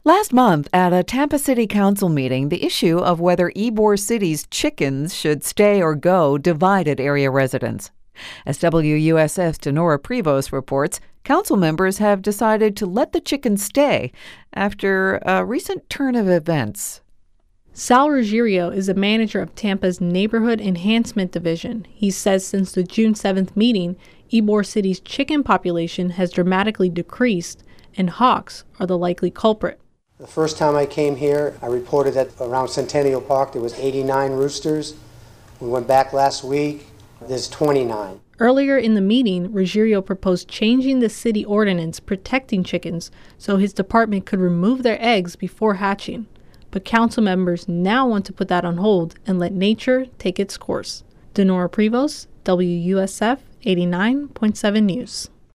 Last month, at a Tampa City Council meeting, the issue of whether Ybor City's chickens should stay or go divided area residents. As WUSF's Denora Prevost reports, council members have decided to let the chickens stay after a recent turn of events. Sal Ruggiero is a manager of Tampa's Neighborhood Enhancement Division. He says since the June 7th meeting, Ybor City's chicken population has dramatically decreased, and hawks are the likely culprit. The first time I came here, I reported that around Centennial Park there was 89 roosters. We went back last week, there's 29. Earlier in the meeting, Ruggiero proposed changing the city ordinance protecting chickens so his department could remove their eggs before hatching. But council members now want to put that on hold and let nature take its course. Denora Prevost, WUSF 89.7 News.